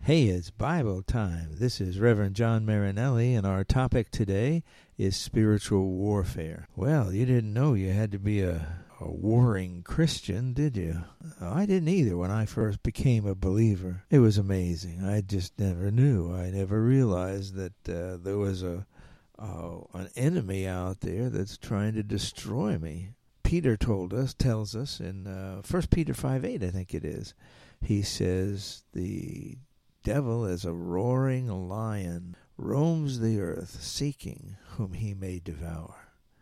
Hey, it's Bible time. This is Reverend John Marinelli, and our topic today is spiritual warfare. Well, you didn't know you had to be a warring Christian, did you? I didn't either when I first became a believer. It was amazing. I just never knew. I never realized that there was an enemy out there that's trying to destroy me. Peter tells us in 1 Peter 5:8, I think it is. He says, the devil, as a roaring lion, roams the earth, seeking whom he may devour.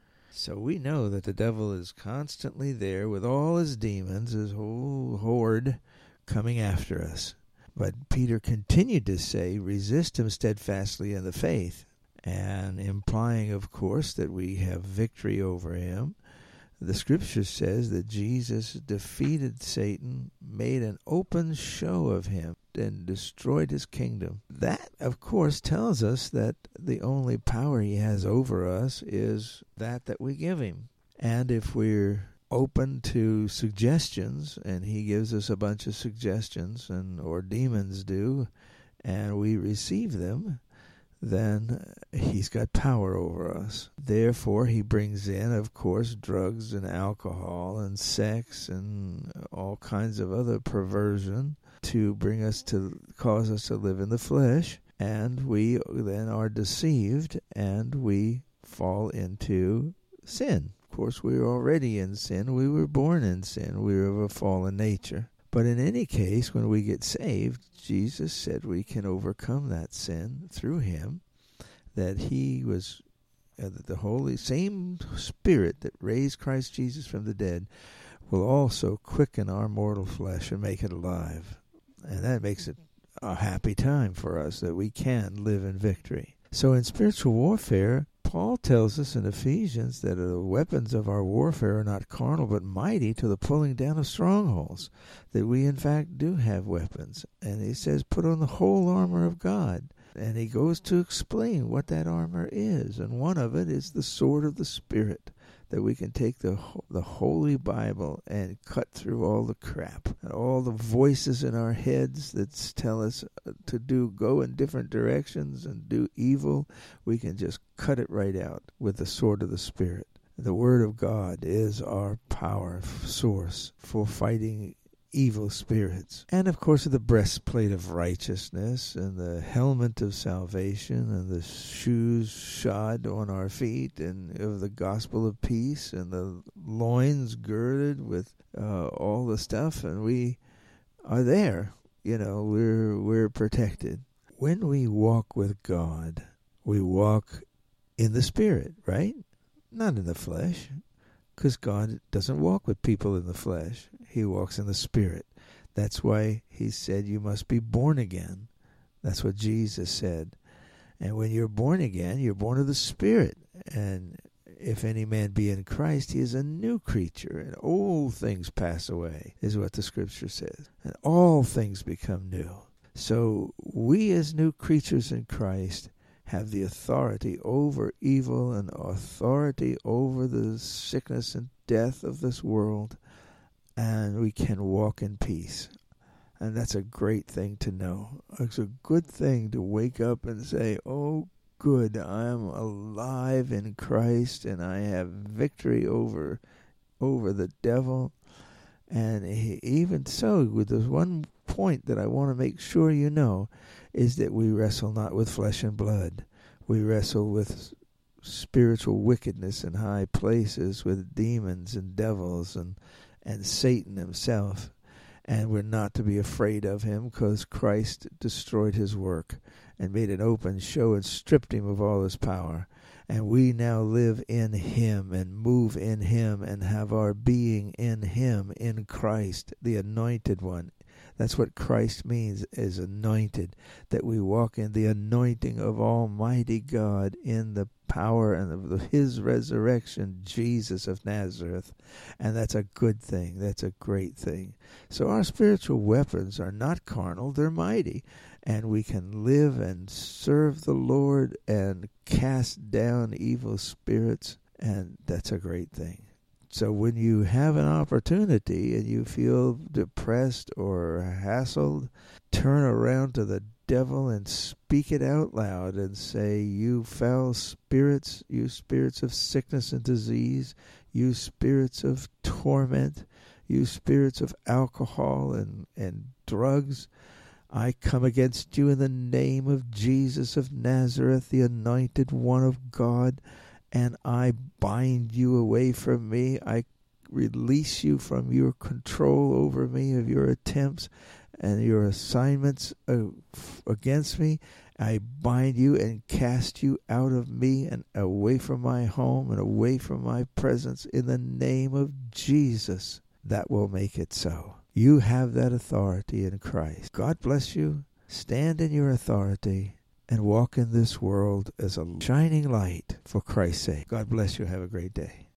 So we know that the devil is constantly there with all his demons, his whole horde, coming after us. But Peter continued to say, resist him steadfastly in the faith, and implying, of course, that we have victory over him. The scripture says that Jesus defeated Satan, made an open show of him, and destroyed his kingdom. That, of course, tells us that the only power he has over us is that we give him. And if we're open to suggestions, and he gives us a bunch of suggestions, or demons do, and we receive them, then he's got power over us. Therefore, he brings in, of course, drugs and alcohol and sex and all kinds of other perversion to cause us to live in the flesh, and we then are deceived and we fall into sin. Of course, we were already in sin. We were born in sin. We were of a fallen nature. But in any case, when we get saved, Jesus said we can overcome that sin through him, that he was the Holy, same Spirit that raised Christ Jesus from the dead will also quicken our mortal flesh and make it alive. And that makes it a happy time for us that we can live in victory. So in spiritual warfare, Paul tells us in Ephesians that the weapons of our warfare are not carnal but mighty to the pulling down of strongholds, that we in fact do have weapons. And he says put on the whole armor of God. And he goes to explain what that armor is. And one of it is the sword of the Spirit, that we can take the Holy Bible and cut through all the crap and all the voices in our heads that tell us to go in different directions and do evil. We can just cut it right out with the sword of the Spirit. The Word of God is our power source for fighting evil spirits. And of course the breastplate of righteousness and the helmet of salvation and the shoes shod on our feet and of the gospel of peace and the loins girded with all the stuff, and we are there. We're protected. When we walk with God, we walk in the Spirit, right? Not in the flesh. Because God doesn't walk with people in the flesh. He walks in the Spirit. That's why he said you must be born again. That's what Jesus said. And when you're born again, you're born of the Spirit. And if any man be in Christ, he is a new creature. And old things pass away, is what the Scripture says. And all things become new. So we as new creatures in Christ have the authority over evil and authority over the sickness and death of this world, and we can walk in peace. And that's a great thing to know. It's a good thing to wake up and say, oh, good, I'm alive in Christ, and I have victory over the devil. And even so, with this one point that I want to make sure you know, is that we wrestle not with flesh and blood. We wrestle with spiritual wickedness in high places, with demons and devils and Satan himself. And we're not to be afraid of him, because Christ destroyed his work and made an open show and stripped him of all his power. And we now live in him and move in him and have our being in him, in Christ, the anointed one. That's what Christ means, is anointed, that we walk in the anointing of Almighty God, in the power and of his resurrection, Jesus of Nazareth. And that's a good thing. That's a great thing. So our spiritual weapons are not carnal, they're mighty. And we can live and serve the Lord and cast down evil spirits, and that's a great thing. So when you have an opportunity and you feel depressed or hassled, turn around to the devil and speak it out loud and say, you foul spirits, you spirits of sickness and disease, you spirits of torment, you spirits of alcohol and drugs, I come against you in the name of Jesus of Nazareth, the anointed one of God, and I bind you away from me. I release you from your control over me, of your attempts and your assignments against me. I bind you and cast you out of me and away from my home and away from my presence in the name of Jesus. That will make it so. You have that authority in Christ. God bless you. Stand in your authority and walk in this world as a shining light for Christ's sake. God bless you. Have a great day.